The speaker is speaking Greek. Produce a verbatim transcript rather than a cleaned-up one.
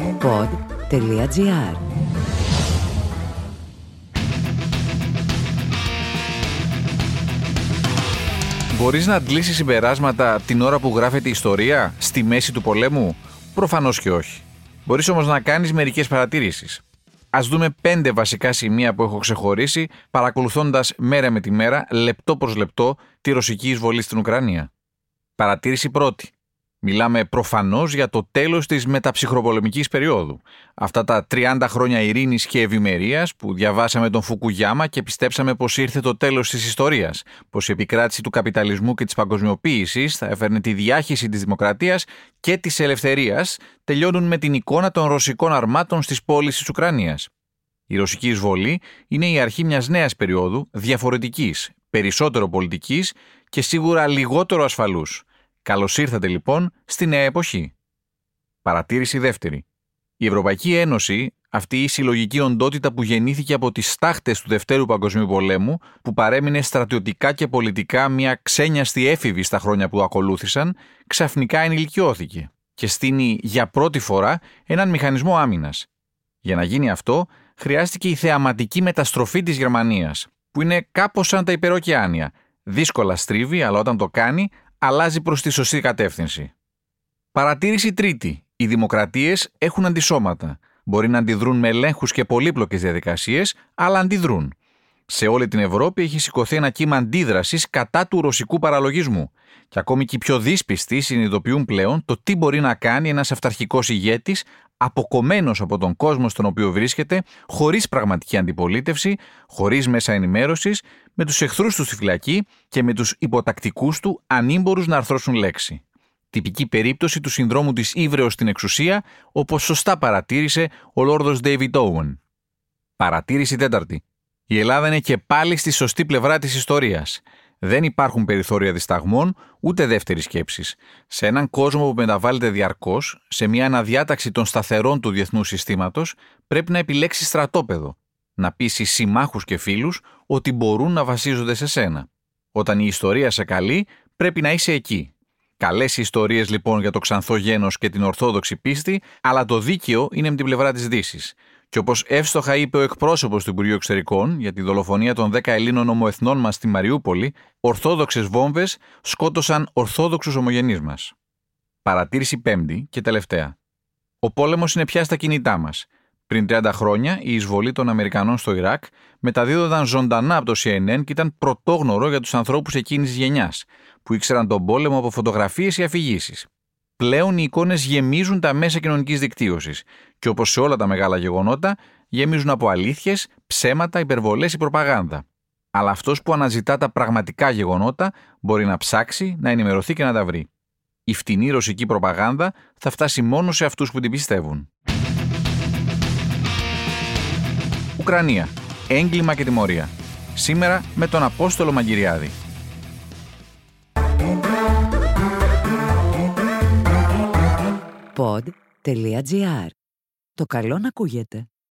pod τελεία gr. Μπορείς να αντλήσεις συμπεράσματα την ώρα που γράφεται η ιστορία, στη μέση του πολέμου? Προφανώς και όχι. Μπορείς όμως να κάνεις μερικές παρατηρήσεις. Ας δούμε πέντε βασικά σημεία που έχω ξεχωρίσει, παρακολουθώντας μέρα με τη μέρα, λεπτό προς λεπτό, τη ρωσική εισβολή στην Ουκρανία. Παρατήρηση πρώτη. Μιλάμε προφανώς για το τέλος της μεταψυχροπολεμικής περίοδου. Αυτά τα τριάντα χρόνια ειρήνης και ευημερίας που διαβάσαμε τον Φουκουγιάμα και πιστέψαμε πως ήρθε το τέλος της ιστορίας, πως η επικράτηση του καπιταλισμού και της παγκοσμιοποίησης θα έφερνε τη διάχυση της δημοκρατίας και της ελευθερίας, τελειώνουν με την εικόνα των ρωσικών αρμάτων στις πόλεις της Ουκρανίας. Η ρωσική εισβολή είναι η αρχή μιας νέας περίοδου, διαφορετικής, περισσότερο πολιτικής και σίγουρα λιγότερο ασφαλούς. Καλώς ήρθατε λοιπόν στη νέα εποχή. Παρατήρηση δεύτερη. Η Ευρωπαϊκή Ένωση, αυτή η συλλογική οντότητα που γεννήθηκε από τις στάχτες του Δευτέρου Παγκοσμίου Πολέμου, που παρέμεινε στρατιωτικά και πολιτικά μια ξένιαστη έφηβη στα χρόνια που ακολούθησαν, ξαφνικά ενηλικιώθηκε και στείνει για πρώτη φορά έναν μηχανισμό άμυνας. Για να γίνει αυτό, χρειάστηκε η θεαματική μεταστροφή της Γερμανίας, που είναι κάπως σαν τα υπερωκεάνια. Δύσκολα στρίβει, αλλά όταν το κάνει, αλλάζει προς τη σωστή κατεύθυνση. Παρατήρηση τρίτη. Οι δημοκρατίες έχουν αντισώματα. Μπορεί να αντιδρούν με ελέγχους και πολύπλοκες διαδικασίες, αλλά αντιδρούν. Σε όλη την Ευρώπη έχει σηκωθεί ένα κύμα αντίδρασης κατά του ρωσικού παραλογισμού. Και ακόμη και οι πιο δύσπιστοι συνειδητοποιούν πλέον το τι μπορεί να κάνει ένας αυταρχικός ηγέτης, αποκομμένος από τον κόσμο στον οποίο βρίσκεται, χωρίς πραγματική αντιπολίτευση, χωρίς μέσα ενημέρωσης, με τους εχθρούς του στη φυλακή και με τους υποτακτικούς του ανήμπορους να αρθρώσουν λέξη. Τυπική περίπτωση του συνδρόμου της ύβρεως στην εξουσία, όπως σωστά παρατήρησε ο Λόρδος Ντέιβιντ Όουεν. Παρατήρηση τέταρτη. Η Ελλάδα είναι και πάλι στη σωστή πλευρά της ιστορίας. Δεν υπάρχουν περιθώρια δισταγμών, ούτε δεύτερης σκέψης. Σε έναν κόσμο που μεταβάλλεται διαρκώς, σε μια αναδιάταξη των σταθερών του διεθνούς συστήματος, πρέπει να επιλέξεις στρατόπεδο. Να πείσεις συμμάχους και φίλους ότι μπορούν να βασίζονται σε σένα. Όταν η ιστορία σε καλεί, πρέπει να είσαι εκεί. Καλές ιστορίες λοιπόν για το ξανθό γένος και την ορθόδοξη πίστη, αλλά το δίκαιο είναι με την πλευρά της Δύσης. Και όπως εύστοχα είπε ο εκπρόσωπος του Υπουργείου Εξωτερικών για τη δολοφονία των δέκα Ελλήνων ομοεθνών μας στη Μαριούπολη, ορθόδοξες βόμβες σκότωσαν ορθόδοξους ομογενείς μας. Παρατήρηση πέμπτη και τελευταία. Ο πόλεμος είναι πια στα κινητά μας. Πριν τριάντα χρόνια, η εισβολή των Αμερικανών στο Ιράκ μεταδίδονταν ζωντανά από το σι εν εν και ήταν πρωτόγνωρο για τους ανθρώπους εκείνης της γενιάς, που ήξεραν τον πόλεμο από φωτογραφίες ή αφηγήσεις. Πλέον οι εικόνες γεμίζουν τα μέσα κοινωνικής δικτύωσης και όπως σε όλα τα μεγάλα γεγονότα, γεμίζουν από αλήθειες, ψέματα, υπερβολές ή προπαγάνδα. Αλλά αυτός που αναζητά τα πραγματικά γεγονότα μπορεί να ψάξει, να ενημερωθεί και να τα βρει. Η φτηνή ρωσική προπαγάνδα θα φτάσει μόνο σε αυτούς που την πιστεύουν. Ουκρανία. Έγκλημα και τιμωρία. Σήμερα με τον Απόστολο Μαγκυριάδη. pod τελεία gr. Το καλό να ακούγεται.